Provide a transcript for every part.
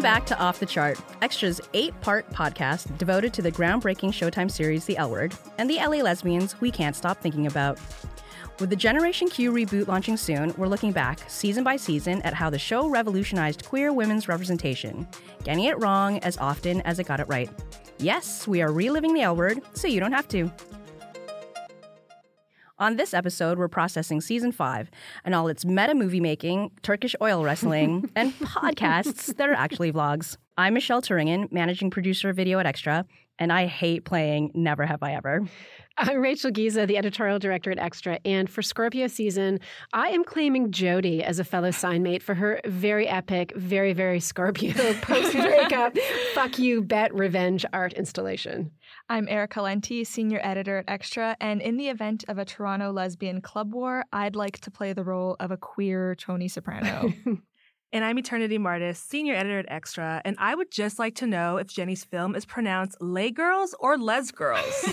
Welcome back to Off the Chart, Extra's 8-part podcast devoted to the groundbreaking Showtime series The L Word and the LA lesbians we can't stop thinking about. With the Generation Q reboot launching soon, we're looking back, season by season, at how the show revolutionized queer women's representation, getting it wrong as often as it got it right. Yes, we are reliving The L Word, so you don't have to. On this episode, we're processing Season 5 and all its meta-movie making, Turkish oil wrestling, and podcasts that are actually vlogs. I'm Michelle Turingen, managing producer of Video at Extra, and I hate playing Never Have I Ever. I'm Rachel Giza, the editorial director at Extra, and for Scorpio season, I am claiming Jodie as a fellow signmate for her very epic, very, very Scorpio post-breakup fuck you bet revenge art installation. I'm Erica Lenti, senior editor at Extra, and in the event of a Toronto lesbian club war, I'd like to play the role of a queer Tony Soprano. And I'm Eternity Martis, senior editor at Extra, and I would just like to know if Jenny's film is pronounced Lay Girls or Les Girls.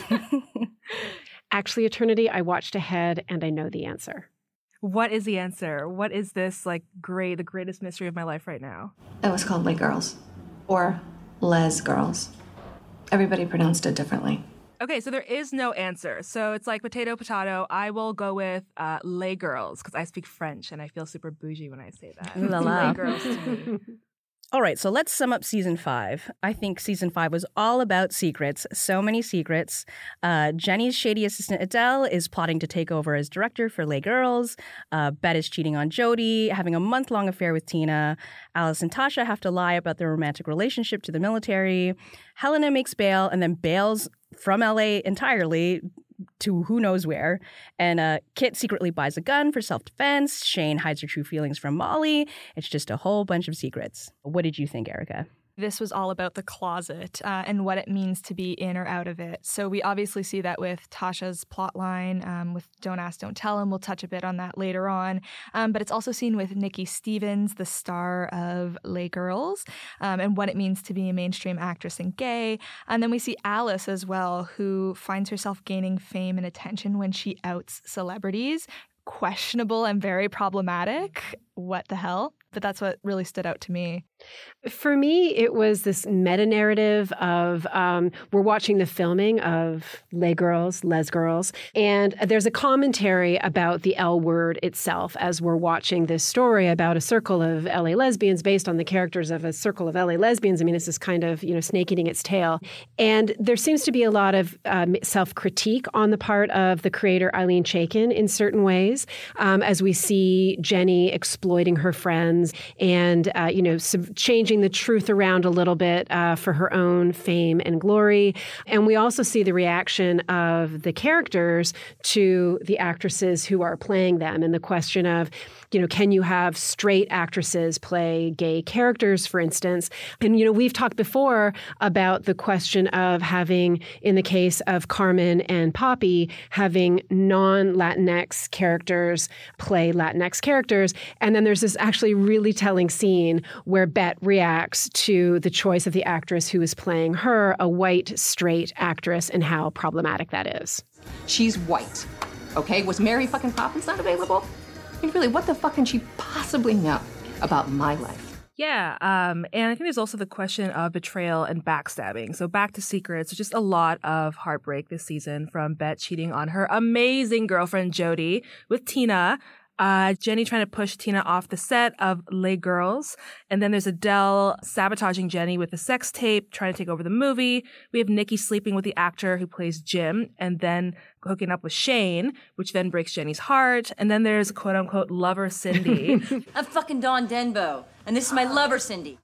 Actually, Eternity, I watched ahead and I know the answer. What is the answer? What is this, the greatest mystery of my life right now? It was called Lay Girls, or Les Girls. Everybody pronounced it differently. Okay, so there is no answer. So it's like potato, potato. I will go with Lay Girls because I speak French and I feel super bougie when I say that. Ooh la la. Lay Girls to me. All right, so let's sum up Season 5. I think Season 5 was all about secrets. So many secrets. Jenny's shady assistant Adele is plotting to take over as director for Lay Girls. Bet is cheating on Jodie, having a month-long affair with Tina. Alice and Tasha have to lie about their romantic relationship to the military. Helena makes bail and then bails from LA entirely to who knows where. And Kit secretly buys a gun for self-defense. Shane hides her true feelings from Molly. It's just a whole bunch of secrets. What did you think, Erica? This was all about the closet and what it means to be in or out of it. So we obviously see that with Tasha's plotline, with Don't Ask, Don't Tell Him. We'll touch a bit on that later on. But it's also seen with Nikki Stevens, the star of Lay Girls, and what it means to be a mainstream actress and gay. And then we see Alice as well, who finds herself gaining fame and attention when she outs celebrities. Questionable and very problematic. What the hell? But that's what really stood out to me. For me, it was this meta-narrative of we're watching the filming of Lay Girls, Les Girls, and there's a commentary about the L Word itself as we're watching this story about a circle of LA lesbians based on the characters of a circle of LA lesbians. I mean, it's this kind of, snake eating its tail. And there seems to be a lot of self-critique on the part of the creator Eileen Chaikin in certain ways, as we see Jenny exploiting her friends and, changing the truth around a little bit for her own fame and glory. And we also see the reaction of the characters to the actresses who are playing them and the question of, can you have straight actresses play gay characters, for instance? And, we've talked before about the question of having, in the case of Carmen and Poppy, having non-Latinx characters play Latinx characters. And then there's this actually really telling scene where Bet reacts to the choice of the actress who is playing her, a white, straight actress, and how problematic that is. She's white, okay? Was Mary fucking Poppins not available? I mean, really, what the fuck can she possibly know about my life? Yeah, and I think there's also the question of betrayal and backstabbing. So back to secrets, there's just a lot of heartbreak this season, from Bet cheating on her amazing girlfriend Jodie with Tina, Jenny trying to push Tina off the set of Lay Girls. And then there's Adele sabotaging Jenny with the sex tape, trying to take over the movie. We have Nikki sleeping with the actor who plays Jim and then hooking up with Shane, which then breaks Jenny's heart. And then there's quote unquote lover Cindy. I'm fucking Dawn Denbo, and this is my lover Cindy.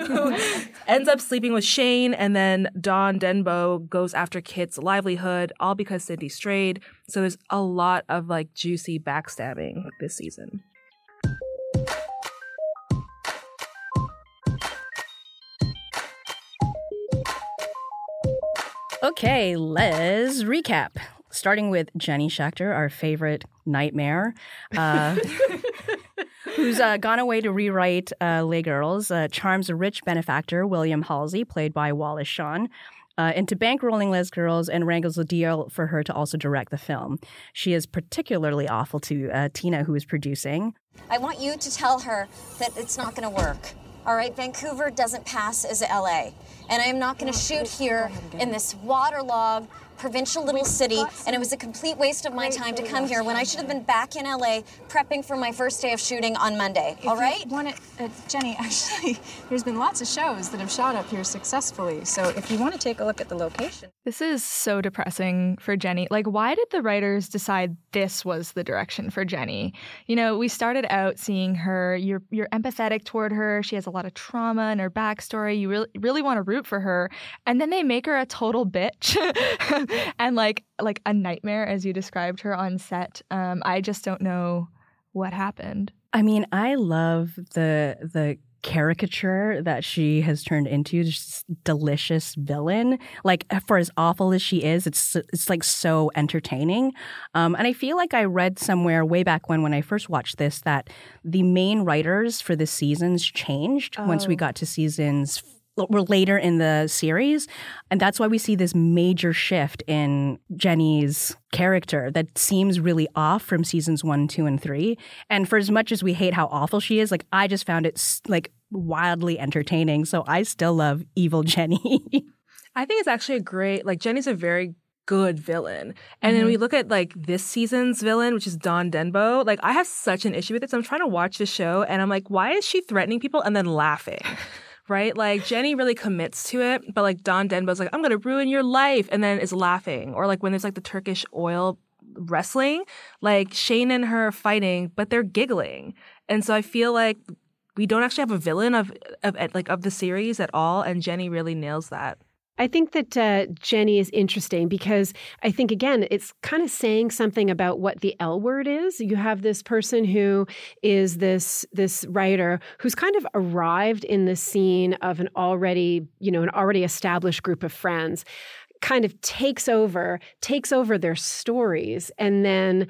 Ends up sleeping with Shane, and then Dawn Denbo goes after Kit's livelihood, all because Cindy strayed. So there's a lot of juicy backstabbing this season. Okay, let's recap. Starting with Jenny Schechter, our favorite nightmare, who's gone away to rewrite Lay Girls, charms a rich benefactor, William Halsey, played by Wallace Shawn, into bankrolling Les Girls and wrangles a deal for her to also direct the film. She is particularly awful to Tina, who is producing. I want you to tell her that it's not going to work. All right, Vancouver doesn't pass as LA. And I am not going to shoot here in this waterlogged provincial little city, and it was a complete waste of my time to come here when I should have been back in LA prepping for my first day of shooting on Monday. All right? Jenny, actually, there's been lots of shows that have shot up here successfully. So if you want to take a look at the location. This is so depressing for Jenny. Like, why did the writers decide this was the direction for Jenny? You know, we started out seeing her, you're empathetic toward her. She has a lot of trauma in her backstory. You really want to root for her. And then they make her a total bitch. And like a nightmare, as you described her on set. I just don't know what happened. I mean, I love the caricature that she has turned into, just delicious villain. Like, for as awful as she is, it's like so entertaining. And I feel like I read somewhere way back when I first watched this that the main writers for the seasons changed once we got to seasons were later in the series. And that's why we see this major shift in Jenny's character that seems really off from seasons 1, 2, and 3. And for as much as we hate how awful she is, like, I just found it like wildly entertaining. So I still love evil Jenny. I think it's actually a great, like, Jenny's a very good villain. And then we look at like this season's villain, which is Dawn Denbo. Like, I have such an issue with it. So I'm trying to watch the show and I'm like, why is she threatening people and then laughing? Right? Like, Jenny really commits to it, but like Dawn Denbo's like, I'm going to ruin your life, and then is laughing. Or like when there's like the Turkish oil wrestling, like Shane and her fighting, but they're giggling. And so I feel like we don't actually have a villain of the series at all, and Jenny really nails that. I think that Jenny is interesting because I think, again, it's kind of saying something about what the L word is. You have this person who is this writer who's kind of arrived in the scene of an already established group of friends, kind of takes over their stories and then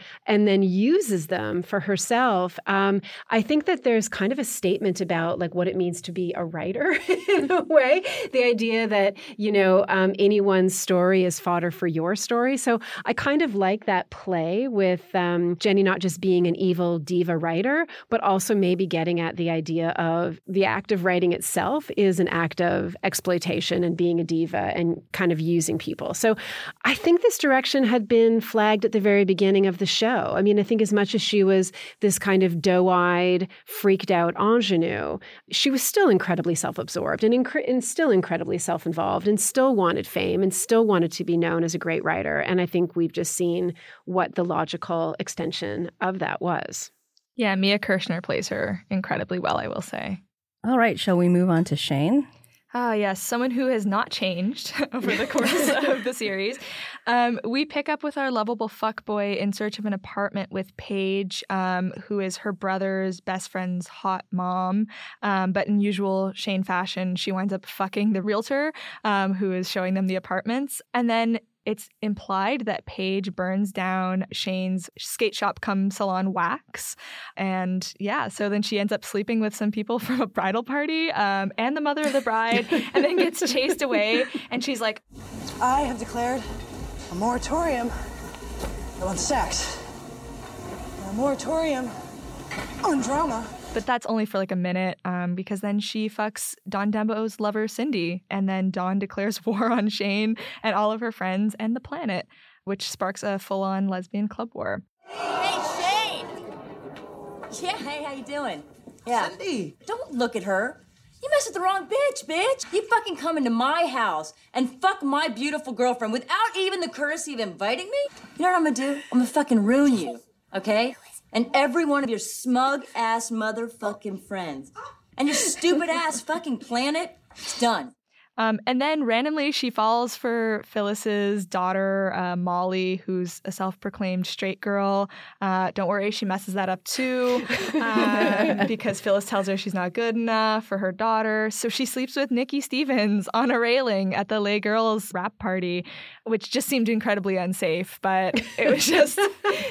uses them for herself. I think that there's kind of a statement about like what it means to be a writer in a way. The idea that, anyone's story is fodder for your story. So I kind of like that play with Jenny not just being an evil diva writer, but also maybe getting at the idea of the act of writing itself is an act of exploitation and being a diva and kind of using people. So I think this direction had been flagged at the very beginning of the show. I mean, I think as much as she was this kind of doe-eyed, freaked out ingenue, she was still incredibly self-absorbed and still incredibly self-involved and still wanted fame and still wanted to be known as a great writer. And I think we've just seen what the logical extension of that was. Yeah, Mia Kirshner plays her incredibly well, I will say. All right, shall we move on to Shane? Ah, yes, someone who has not changed over the course of the series. We pick up with our lovable fuckboy in search of an apartment with Paige, who is her brother's best friend's hot mom. But in usual Shane fashion, she winds up fucking the realtor, who is showing them the apartments. And then it's implied that Paige burns down Shane's skate shop cum salon Wax. And yeah, so then she ends up sleeping with some people from a bridal party and the mother of the bride, and then gets chased away. And she's like, I have declared a moratorium on sex, a moratorium on drama. But that's only for like a minute because then she fucks Dawn Denbo's lover, Cindy. And then Dawn declares war on Shane and all of her friends and the planet, which sparks a full-on lesbian club war. Hey, Shane! Yeah, hey, how you doing? Yeah. Cindy! Don't look at her. You messed with the wrong bitch. You fucking come into my house and fuck my beautiful girlfriend without even the courtesy of inviting me? You know what I'm gonna do? I'm gonna fucking ruin you, okay? And every one of your smug-ass motherfucking friends. And your stupid-ass fucking planet. It's done. And then randomly she falls for Phyllis's daughter, Molly, who's a self-proclaimed straight girl. Don't worry, she messes that up too because Phyllis tells her she's not good enough for her daughter. So she sleeps with Nikki Stevens on a railing at the Les Girls rap party, which just seemed incredibly unsafe. But it was just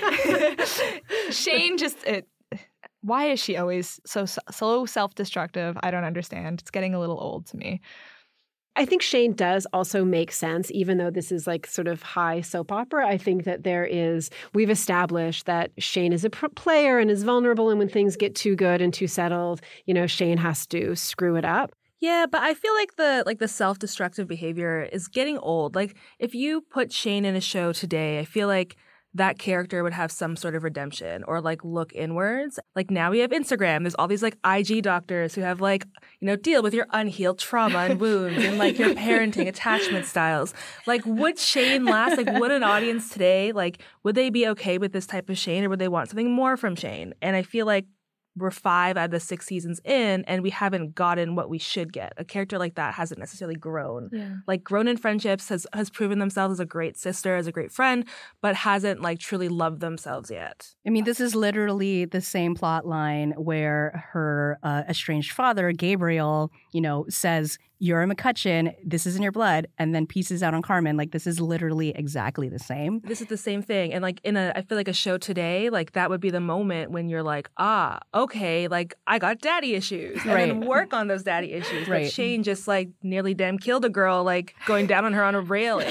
Shane why is she always so self-destructive? I don't understand. It's getting a little old to me. I think Shane does also make sense, even though this is like sort of high soap opera. I think that we've established that Shane is a player and is vulnerable. And when things get too good and too settled, Shane has to screw it up. Yeah, but I feel like the self-destructive behavior is getting old. Like if you put Shane in a show today, I feel like that character would have some sort of redemption or like look inwards. Like now we have Instagram. There's all these like IG doctors who have like, deal with your unhealed trauma and wounds and like your parenting attachment styles. Like would Shane last? Like would an audience today, like would they be okay with this type of Shane or would they want something more from Shane? And I feel like we're 5 out of the 6 seasons in and we haven't gotten what we should get. A character like that hasn't necessarily grown. Yeah. Like grown in friendships, has proven themselves as a great sister, as a great friend, but hasn't like truly loved themselves yet. I mean, this is literally the same plot line where her estranged father, Gabriel, says, "You're a McCutcheon, this is in your blood," and then pieces out on Carmen. Like, this is literally exactly the same. This is the same thing. And like I feel like a show today, like that would be the moment when you're like, okay, like I got daddy issues. And then work on those daddy issues. Right. But Shane just like nearly damn killed a girl, like going down on her on a railing.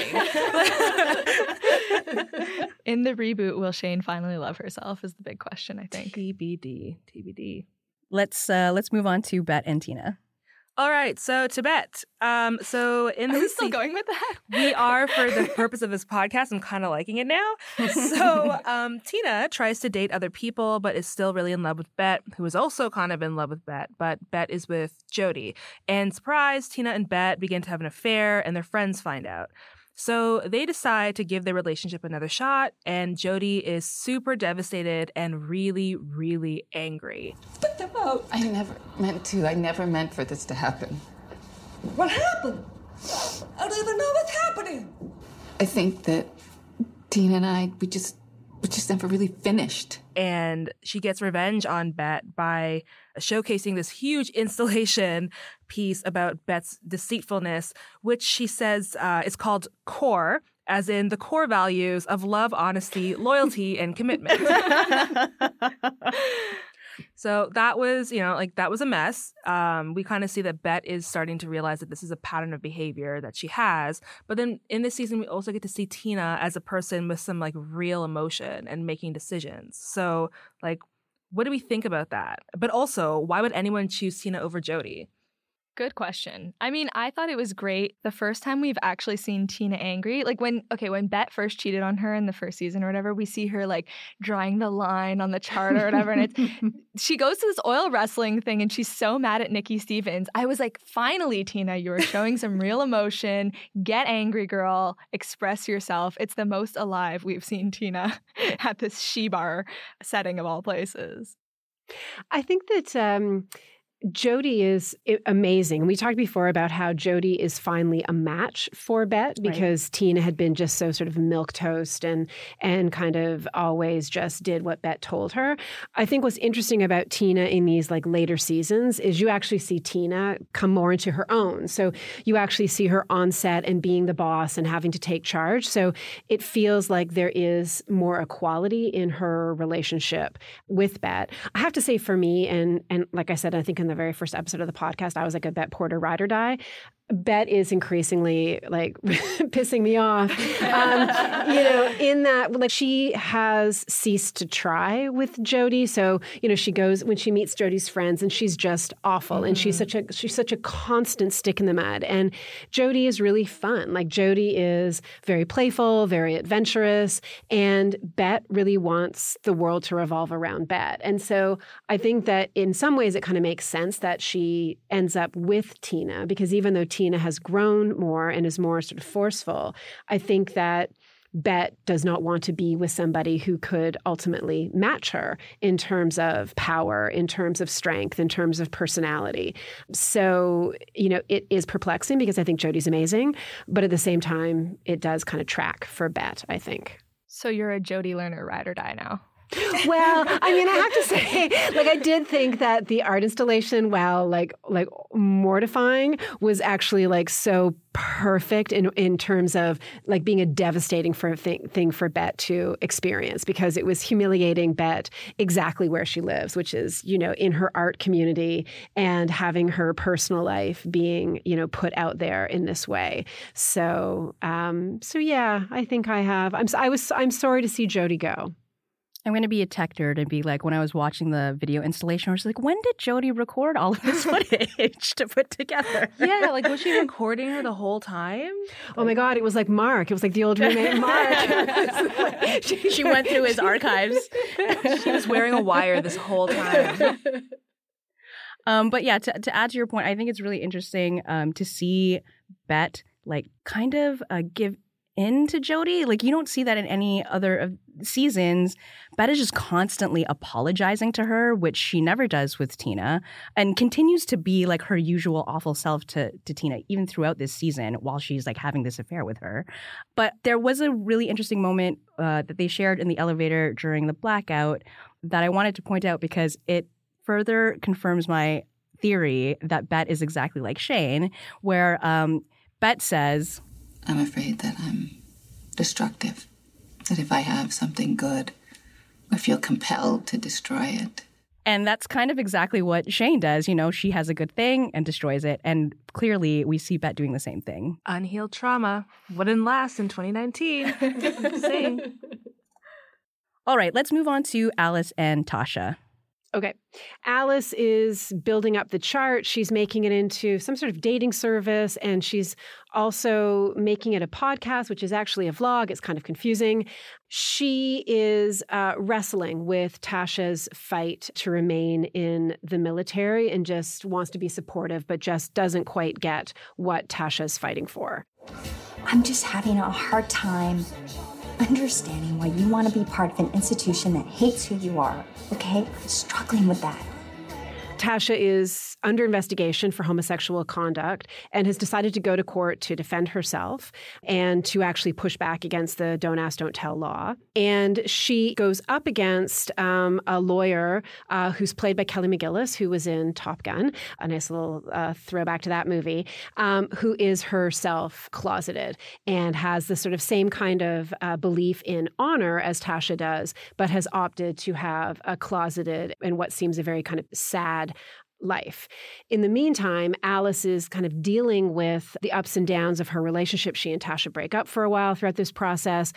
In the reboot, will Shane finally love herself is the big question, I think. TBD. Let's move on to Bet and Tina. All right, so to Bet. So in Are we still going with that? We are, for the purpose of this podcast. I'm kind of liking it now. So Tina tries to date other people, but is still really in love with Bet, who is also kind of in love with Bet. But Bet is with Jody. And surprise, Tina and Bet begin to have an affair, and their friends find out. So they decide to give their relationship another shot, and Jody is super devastated and really, really angry. Put them out. I never meant to. I never meant for this to happen. What happened? I don't even know what's happening. I think that Tina and I, we just never really finished. And she gets revenge on Bet by showcasing this huge installation piece about Bet's deceitfulness, which she says is called CORE, as in the core values of love, honesty, loyalty, and commitment. So that was, that was a mess. We kind of see that Bet is starting to realize that this is a pattern of behavior that she has. But then in this season, we also get to see Tina as a person with some like real emotion and making decisions. So like, what do we think about that? But also, why would anyone choose Tina over Jody? Good question. I mean, I thought it was great the first time we've actually seen Tina angry. Like when Bet first cheated on her in the first season or whatever, we see her like drawing the line on the chart or whatever. And she goes to this oil wrestling thing and she's so mad at Nikki Stevens. I was like, finally, Tina, you are showing some real emotion. Get angry, girl. Express yourself. It's the most alive we've seen Tina at this she-bar setting of all places. I think that Jody is amazing. We talked before about how Jody is finally a match for Bet because Tina had been just so sort of milquetoast and kind of always just did what Bet told her. I think what's interesting about Tina in these like later seasons is you actually see Tina come more into her own. So you actually see her on set and being the boss and having to take charge. So it feels like there is more equality in her relationship with Bet. I have to say for me, and like I said, I think in the very first episode of the podcast, I was like a Bet Porter ride or die. Bet is increasingly like pissing me off, in that like she has ceased to try with Jody. So, she goes when she meets Jody's friends and she's just awful. And she's such a constant stick in the mud. And Jody is really fun. Like Jody is very playful, very adventurous. And Bet really wants the world to revolve around Bet. And so I think that in some ways it kind of makes sense that she ends up with Tina, because even though Tina has grown more and is more sort of forceful, I think that Bet does not want to be with somebody who could ultimately match her in terms of power, in terms of strength, in terms of personality. So, it is perplexing because I think Jody's amazing, but at the same time, it does kind of track for Bet, I think. So you're a Jody Lerner ride or die now? Well, I mean, I have to say, like, I did think that the art installation, while like mortifying, was actually like so perfect in terms of like being a devastating thing for Bet to experience, because it was humiliating Bet exactly where she lives, which is, you know, in her art community, and having her personal life being, you know, put out there in this way. So yeah, I think I have. I'm sorry to see Jodie go. I'm going to be a tech nerd and be like, when I was watching the video installation, I was like, when did Jodie record all of this footage to put together? Yeah, like, was she recording her the whole time? Oh my God, it was like Mark. It was like the old roommate Mark. She went through his archives. She was wearing a wire this whole time. But yeah, to add to your point, I think it's really interesting to see Bet like kind of give in to Jodie. Like, you don't see that in any other seasons. Bet is just constantly apologizing to her, which she never does with Tina, and continues to be like her usual awful self to Tina, even throughout this season, while she's like having this affair with her. But there was a really interesting moment that they shared in the elevator during the blackout that I wanted to point out, because it further confirms my theory that Bet is exactly like Shane, where Bet says, I'm afraid that I'm destructive, that if I have something good, I feel compelled to destroy it. And that's kind of exactly what Shane does. You know, she has a good thing and destroys it. And clearly we see Bet doing the same thing. Unhealed trauma wouldn't last in 2019. Same. All right, let's move on to Alice and Tasha. Okay. Alice is building up the chart. She's making it into some sort of dating service, and she's also making it a podcast, which is actually a vlog. It's kind of confusing. She is wrestling with Tasha's fight to remain in the military and just wants to be supportive, but just doesn't quite get what Tasha's fighting for. I'm just having a hard time understanding why you want to be part of an institution that hates who you are, okay? I'm struggling with that. Tasha is under investigation for homosexual conduct and has decided to go to court to defend herself and to actually push back against the Don't Ask, Don't Tell law. And she goes up against a lawyer who's played by Kelly McGillis, who was in Top Gun, a nice little throwback to that movie, who is herself closeted and has the sort of same kind of belief in honor as Tasha does, but has opted to have a closeted and what seems a very kind of sad life. In the meantime, Alice is kind of dealing with the ups and downs of her relationship. She and Tasha break up for a while throughout this process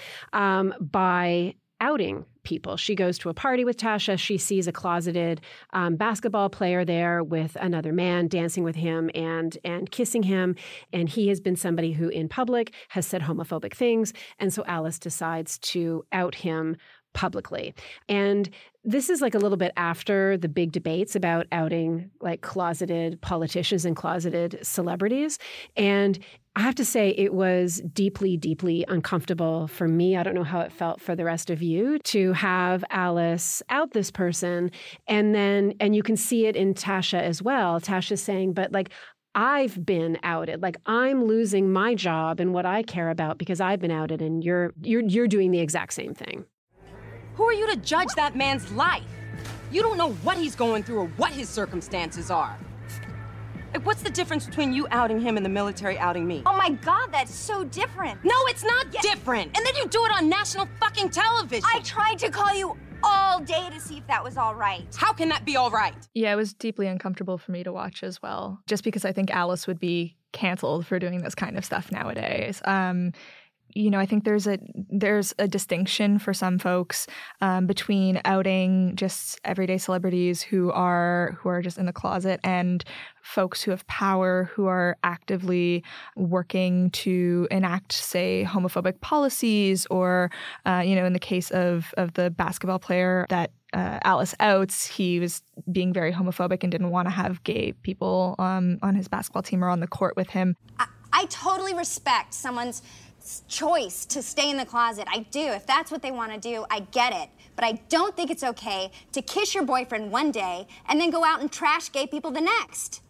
by outing people. She goes to a party with Tasha. She sees a closeted basketball player there with another man dancing with him and kissing him. And he has been somebody who in public has said homophobic things. And so Alice decides to out him publicly. And this is like a little bit after the big debates about outing like closeted politicians and closeted celebrities. And I have to say it was deeply, deeply uncomfortable for me. I don't know how it felt for the rest of you to have Alice out this person. And you can see it in Tasha as well. Tasha's saying, but like, I've been outed. Like, I'm losing my job and what I care about because I've been outed, and you're doing the exact same thing. Who are you to judge that man's life? You don't know what he's going through or what his circumstances are. Like, what's the difference between you outing him and the military outing me? Oh my God, that's so different. No, it's not different. And then you do it on national fucking television. I tried to call you all day to see if that was all right. How can that be all right? Yeah, it was deeply uncomfortable for me to watch as well, just because I think Alice would be canceled for doing this kind of stuff nowadays. You know, I think there's a distinction for some folks between outing just everyday celebrities who are just in the closet and folks who have power, who are actively working to enact, say, homophobic policies, or in the case of the basketball player that Alice outs, he was being very homophobic and didn't want to have gay people on his basketball team or on the court with him. I totally respect someone's choice to stay in the closet. I do. If that's what they want to do, I get it. But I don't think it's okay to kiss your boyfriend one day and then go out and trash gay people the next.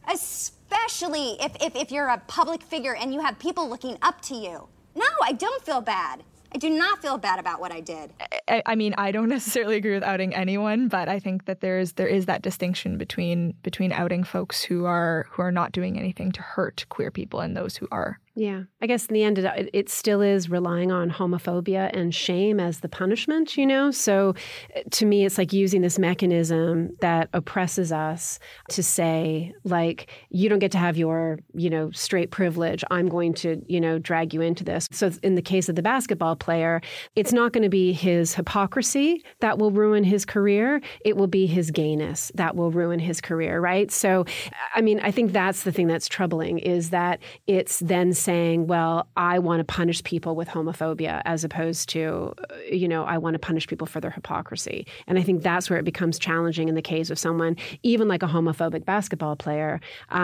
Especially if you're a public figure and you have people looking up to you. No, I don't feel bad. I do not feel bad about what I did. I mean, I don't necessarily agree with outing anyone, but I think that there is that distinction between outing folks who are not doing anything to hurt queer people and those who are. Yeah. I guess in the end, it still is relying on homophobia and shame as the punishment, So to me, it's like using this mechanism that oppresses us to say, like, you don't get to have your, straight privilege. I'm going to, drag you into this. So in the case of the basketball player, it's not going to be his hypocrisy that will ruin his career. It will be his gayness that will ruin his career, right? So, I mean, I think that's the thing that's troubling, is that it's then saying, well, I want to punish people with homophobia as opposed to, I want to punish people for their hypocrisy. And I think that's where it becomes challenging in the case of someone, even like a homophobic basketball player,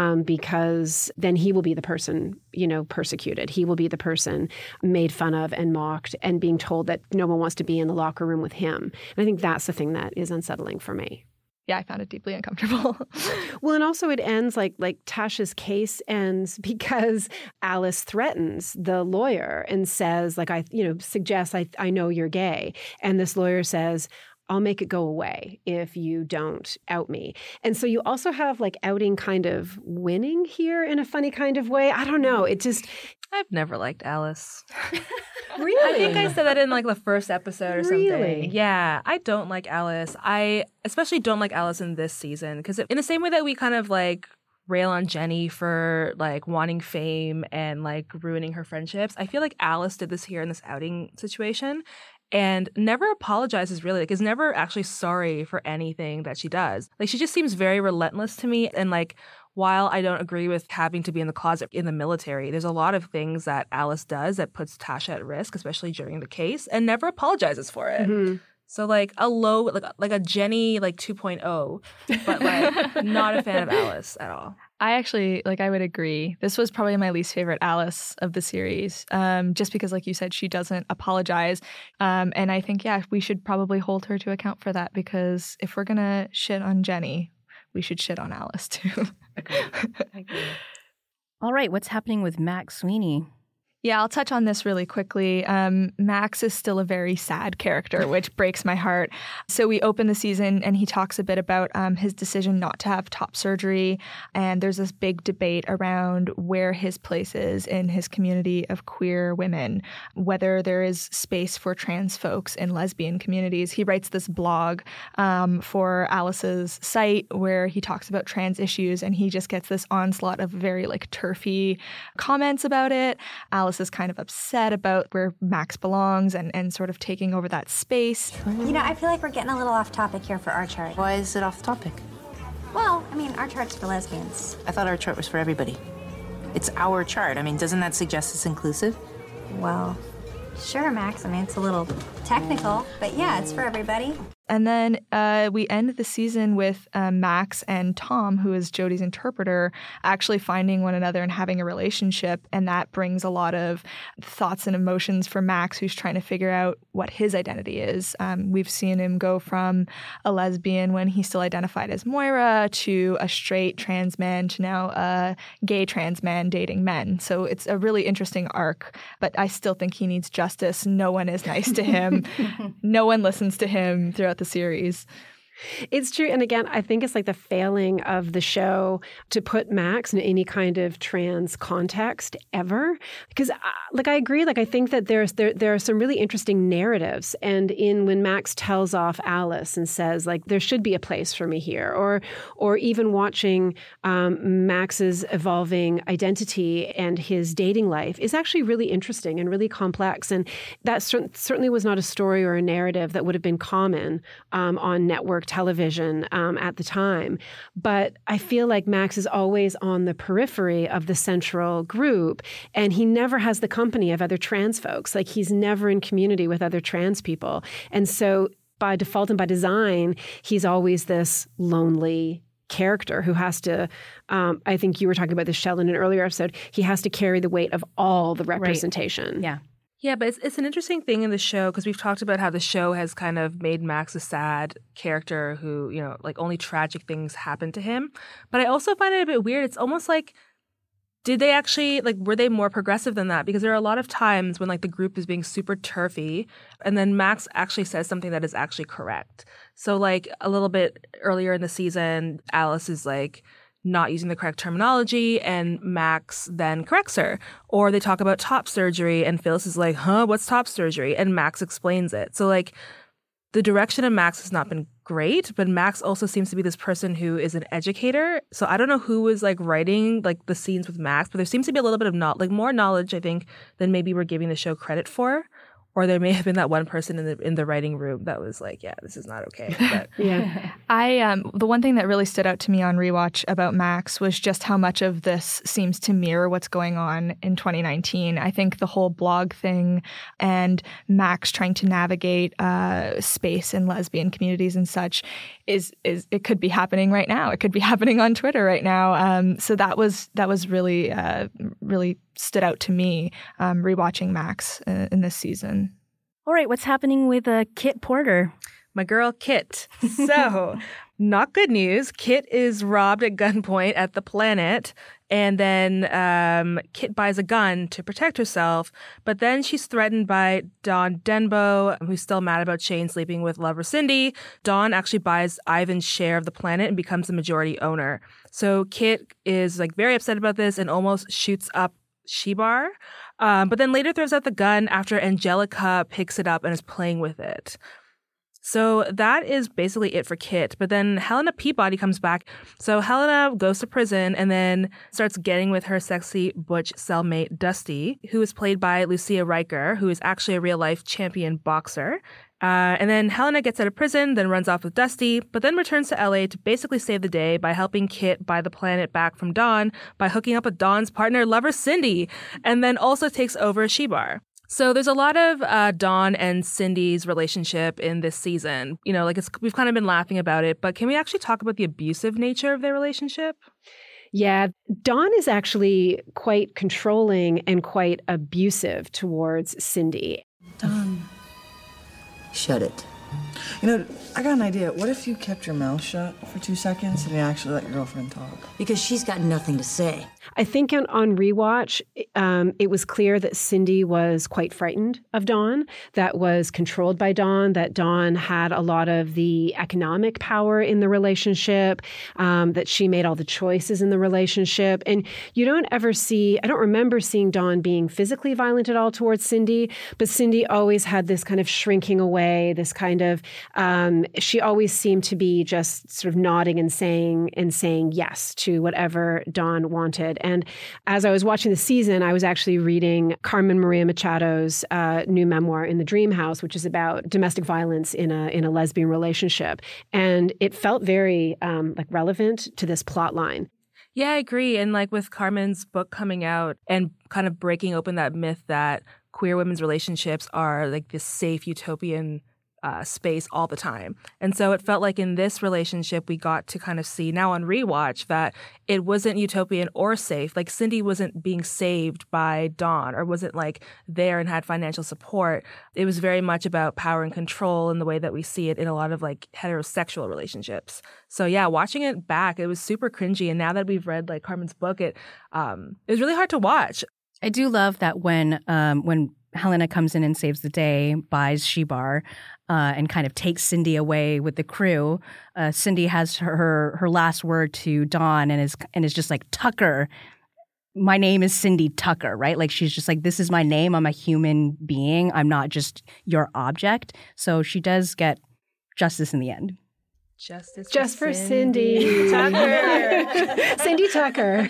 because then he will be the person, persecuted. He will be the person made fun of and mocked and being told that no one wants to be in the locker room with him. And I think that's the thing that is unsettling for me. Yeah, I found it deeply uncomfortable. Well, and also it ends like Tasha's case ends because Alice threatens the lawyer and says, like, suggests, I know you're gay. And this lawyer says, I'll make it go away if you don't out me. And so you also have like outing kind of winning here in a funny kind of way. I don't know. I've never liked Alice. Really? I think I said that in like the first episode or something. Really? Yeah, I don't like Alice. I especially don't like Alice in this season because in the same way that we kind of like rail on Jenny for like wanting fame and like ruining her friendships, I feel like Alice did this here in this outing situation and never apologizes really, like is never actually sorry for anything that she does. Like she just seems very relentless to me. And like while I don't agree with having to be in the closet in the military, there's a lot of things that Alice does that puts Tasha at risk, especially during the case, and never apologizes for it. Mm-hmm. So like a low, like a Jenny like 2.0, but like not a fan of Alice at all. I actually, I would agree. This was probably my least favorite Alice of the series, just because, like you said, she doesn't apologize. And I think, we should probably hold her to account for that, because if we're going to shit on Jenny, we should shit on Alice too. Agree. All right, what's happening with Max Sweeney? Yeah, I'll touch on this really quickly. Max is still a very sad character, which breaks my heart. So we open the season and he talks a bit about his decision not to have top surgery. And there's this big debate around where his place is in his community of queer women, whether there is space for trans folks in lesbian communities. He writes this blog for Alice's site where he talks about trans issues, and he just gets this onslaught of very turfy comments about it. Alice is kind of upset about where Max belongs and sort of taking over that space. I feel like we're getting a little off topic here for our chart. Why is it off topic? Well, our chart's for lesbians. I thought our chart was for everybody. It's our chart. Doesn't that suggest it's inclusive? Well, sure, Max. It's a little technical, but yeah, it's for everybody. And then we end the season with Max and Tom, who is Jodie's interpreter, actually finding one another and having a relationship. And that brings a lot of thoughts and emotions for Max, who's trying to figure out what his identity is. We've seen him go from a lesbian when he still identified as Moira to a straight trans man to now a gay trans man dating men. So it's a really interesting arc. But I still think he needs justice. No one is nice to him. No one listens to him throughout the series. It's true. And again, I think it's the failing of the show to put Max in any kind of trans context ever. Because I agree, I think that there are some really interesting narratives. And when Max tells off Alice and says, there should be a place for me here, or even watching Max's evolving identity and his dating life is actually really interesting and really complex. And that certainly was not a story or a narrative that would have been common on network television at the time. But I feel like Max is always on the periphery of the central group, and he never has the company of other trans folks. He's never in community with other trans people. And so by default and by design, he's always this lonely character who has to, I think you were talking about this, Shell, in an earlier episode, he has to carry the weight of all the representation. Right. Yeah. Yeah, but it's an interesting thing in the show, because we've talked about how the show has kind of made Max a sad character who, only tragic things happen to him. But I also find it a bit weird. It's almost like Did they actually, like, were they more progressive than that? Because there are a lot of times when, like, the group is being super turfy, and then Max actually says something that is actually correct. So, like, a little bit earlier in the season, Alice is, like, not using the correct terminology, and Max then corrects her. Or they talk about top surgery, and Phyllis is like, what's top surgery? And Max explains it. So, like, the direction of Max has not been great, but Max also seems to be this person who is an educator. So I don't know who was like writing like the scenes with Max, but there seems to be a little bit of more knowledge, I think, than maybe we're giving the show credit for. Or there may have been that one person in the writing room that was like, yeah, this is not okay. But yeah, the one thing that really stood out to me on rewatch about Max was just how much of this seems to mirror what's going on in 2019. I think the whole blog thing and Max trying to navigate space in lesbian communities and such is it could be happening right now. It could be happening on Twitter right now. So that was really really stood out to me rewatching Max in this season. All right, what's happening with Kit Porter? My girl, Kit. So, not good news. Kit is robbed at gunpoint at the Planet, and then Kit buys a gun to protect herself, but then she's threatened by Dawn Denbo, who's still mad about Shane sleeping with lover Cindy. Dawn actually buys Ivan's share of the Planet and becomes the majority owner. So Kit is like very upset about this and almost shoots up Shebar, but then later throws out the gun after Angelica picks it up and is playing with it. So that is basically it for Kit. But then Helena Peabody comes back. So Helena goes to prison and then starts getting with her sexy butch cellmate Dusty, who is played by Lucia Riker, who is actually a real-life champion boxer. And then Helena gets out of prison, then runs off with Dusty, but then returns to LA to basically save the day by helping Kit buy the Planet back from Dawn by hooking up with Dawn's partner, lover Cindy, and then also takes over Shebar. So there's a lot of Dawn and Cindy's relationship in this season. You know, like we've kind of been laughing about it, but can we actually talk about the abusive nature of their relationship? Yeah, Dawn is actually quite controlling and quite abusive towards Cindy. Dawn. Shut it. You know, I got an idea. What if you kept your mouth shut for 2 seconds and you actually let your girlfriend talk? Because she's got nothing to say. I think on rewatch, it was clear that Cindy was quite frightened of Dawn, that was controlled by Dawn, that Dawn had a lot of the economic power in the relationship, that she made all the choices in the relationship. And you don't ever see, I don't remember seeing Dawn being physically violent at all towards Cindy, but Cindy always had this kind of shrinking away, this kind of, she always seemed to be just sort of nodding and saying yes to whatever Dawn wanted. And as I was watching the season, I was actually reading Carmen Maria Machado's new memoir, In the Dream House, which is about domestic violence in a lesbian relationship. And it felt very relevant to this plot line. Yeah, I agree. And like with Carmen's book coming out and kind of breaking open that myth that queer women's relationships are like this safe utopian space all the time. And so it felt like in this relationship, we got to kind of see now on rewatch that it wasn't utopian or safe. Like Cindy wasn't being saved by Dawn or wasn't like there and had financial support. It was very much about power and control in the way that we see it in a lot of like heterosexual relationships. So yeah, watching it back, it was super cringy. And now that we've read like Carmen's book, it was really hard to watch. I do love that when Helena comes in and saves the day, buys Shebar, and kind of takes Cindy away with the crew. Cindy has her last word to Dawn and is just like, Tucker, my name is Cindy Tucker, right? Like she's just like, this is my name. I'm a human being. I'm not just your object. So she does get justice in the end. Justice just for Cindy Tucker. Cindy Tucker.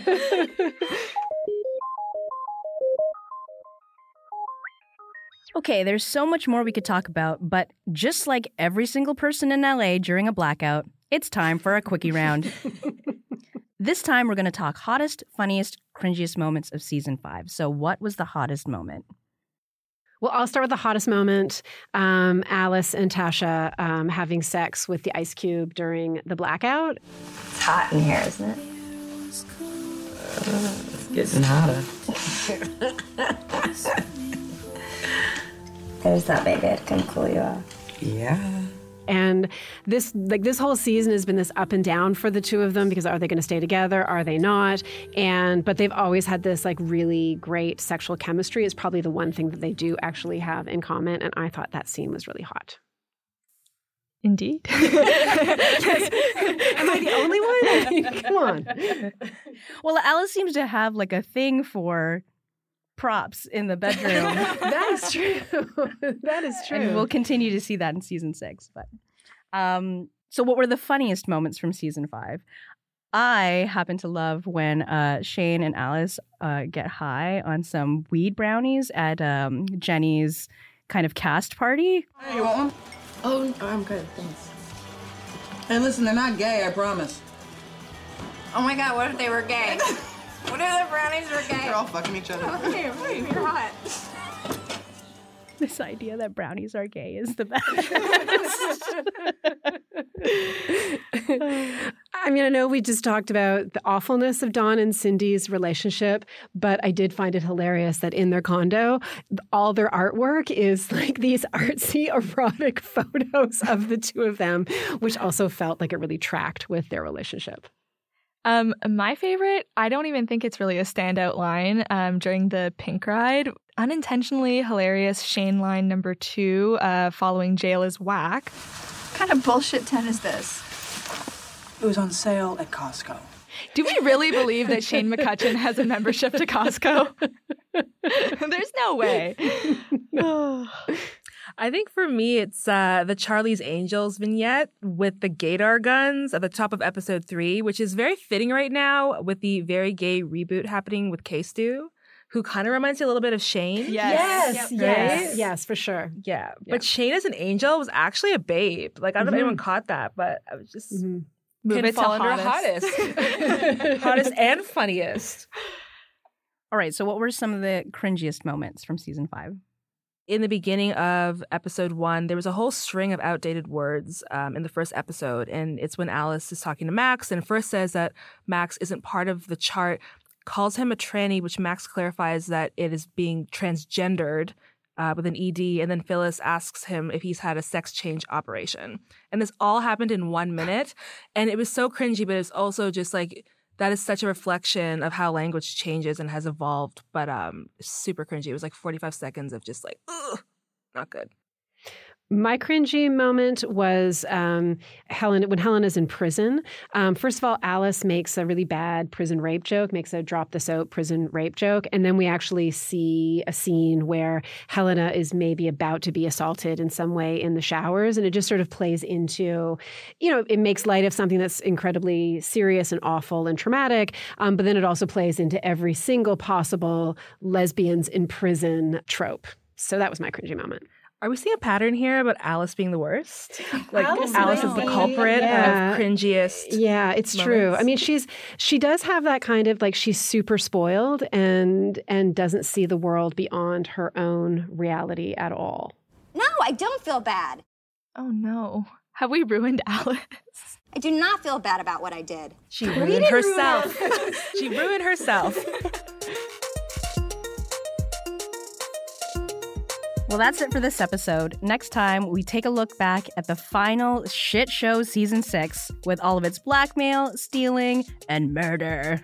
Okay, there's so much more we could talk about, but just like every single person in LA during a blackout, it's time for a quickie round. This time, we're going to talk hottest, funniest, cringiest moments of season 5. So what was the hottest moment? Well, I'll start with the hottest moment. Alice and Tasha having sex with the ice cube during the blackout. It's hot in here, isn't it? It's getting hotter. There's that baby. It can cool you off. Yeah. And this whole season has been this up and down for the two of them, because are they going to stay together? Are they not? But they've always had this like really great sexual chemistry. It's probably the one thing that they do actually have in common. And I thought that scene was really hot. Indeed. Yes. Am I the only one? I mean, come on. Well, Alice seems to have like a thing for props in the bedroom. That is true. That is true. And we'll continue to see that in season 6. But so what were the funniest moments from season 5? I happen to love when Shane and Alice get high on some weed brownies at Jenny's kind of cast party. Hey, you want one? Oh, I'm good, thanks. Hey, listen, they're not gay, I promise. Oh my God, what if they were gay? What if the brownies were gay? They're all fucking each other. Okay, you're hot. This idea that brownies are gay is the best. I mean, I know we just talked about the awfulness of Don and Cindy's relationship, but I did find it hilarious that in their condo, all their artwork is like these artsy, erotic photos of the two of them, which also felt like it really tracked with their relationship. My favorite, I don't even think it's really a standout line during the Pink ride. Unintentionally hilarious Shane line number 2, following Jail is Whack. What kind of bullshit tent is this? It was on sale at Costco. Do we really believe that Shane McCutcheon has a membership to Costco? There's no way. I think for me, it's the Charlie's Angels vignette with the gaydar guns at the top of episode 3, which is very fitting right now with the very gay reboot happening with K-Stu, who kind of reminds you a little bit of Shane. Yes, for sure. Yeah. But Shane as an angel was actually a babe. Like, I don't know if anyone caught that, but I was just... Move it to hottest. Hottest and funniest. All right, so what were some of the cringiest moments from season 5? In the beginning of episode 1, there was a whole string of outdated words in the first episode. And it's when Alice is talking to Max and first says that Max isn't part of the chart, calls him a tranny, which Max clarifies that it is being transgendered with an ED. And then Phyllis asks him if he's had a sex change operation. And this all happened in 1 minute. And it was so cringy, but it's also just like, that is such a reflection of how language changes and has evolved, but super cringy. It was like 45 seconds of just like, ugh, not good. My cringy moment was when Helen is in prison. First of all, Alice makes a really bad prison rape joke, makes a drop the soap prison rape joke. And then we actually see a scene where Helena is maybe about to be assaulted in some way in the showers. And it just sort of plays into, it makes light of something that's incredibly serious and awful and traumatic. But then it also plays into every single possible lesbians in prison trope. So that was my cringy moment. Are we seeing a pattern here about Alice being the worst? Like Alice is the culprit of cringiest. Yeah, it's moments. True. I mean, she does have that kind of like she's super spoiled and doesn't see the world beyond her own reality at all. No, I don't feel bad. Oh no. Have we ruined Alice? I do not feel bad about what I did. She ruined herself. She ruined herself. Well, that's it for this episode. Next time, we take a look back at the final shit show season 6 with all of its blackmail, stealing, and murder.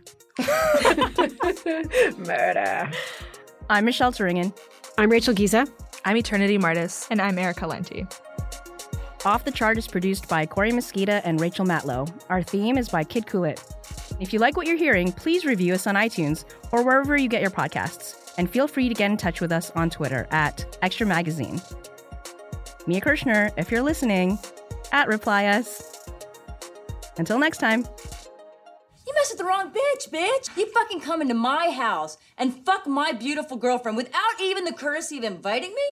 Murder. I'm Michelle Turingen. I'm Rachel Giza. I'm Eternity Martis. And I'm Erica Lenti. Off the Chart is produced by Corey Mosqueda and Rachel Matlow. Our theme is by Kid Kulit. If you like what you're hearing, please review us on iTunes or wherever you get your podcasts. And feel free to get in touch with us on Twitter at Extra Magazine. Mia Kirshner, if you're listening, at Reply Us. Until next time. You messed with the wrong bitch. You fucking come into my house and fuck my beautiful girlfriend without even the courtesy of inviting me?